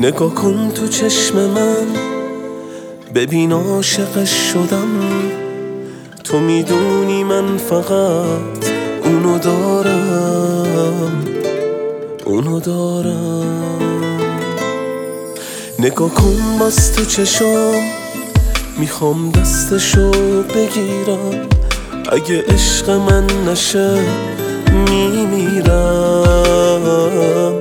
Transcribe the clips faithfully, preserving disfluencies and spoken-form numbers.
نگاه کن تو چشم من، ببین عاشقش شدم. تو میدونی من فقط اونو دارم، اونو دارم. نگاه کن باز تو چشام، میخوام دستشو بگیرم. اگه عشق من نشه میمیرم،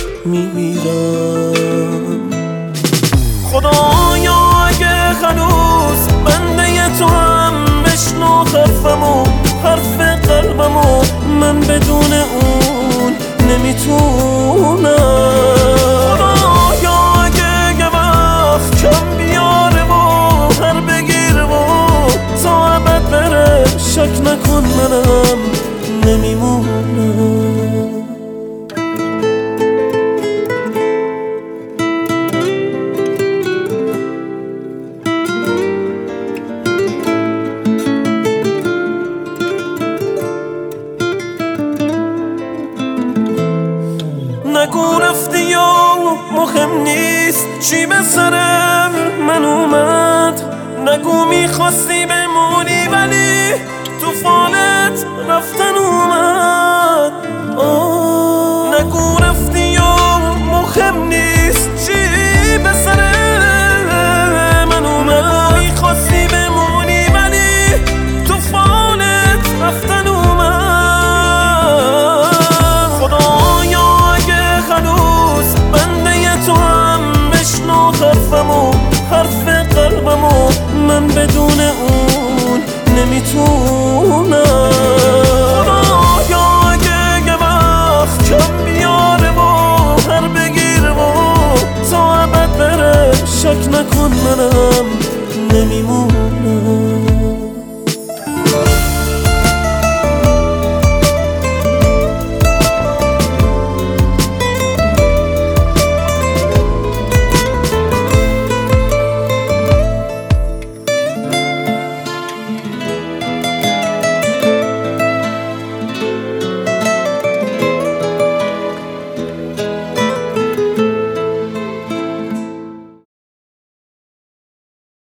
میمیرم. خدایا اگه هنوز بنده تو هم بشنو حرفمو، حرف قلبمو. من بدون اون نمیتونم. خدایا اگه یه وقت کم بیاره و هر بگیره و تا ابد بره، شک نکن منم نمیمونم. نگو رفتی یا مهم نیست چی به سر من اومد. نگو میخواستی بمونی ولی تو فالت رفتن اومد. آه. نگو رفتی یا مهم نیست چی به سر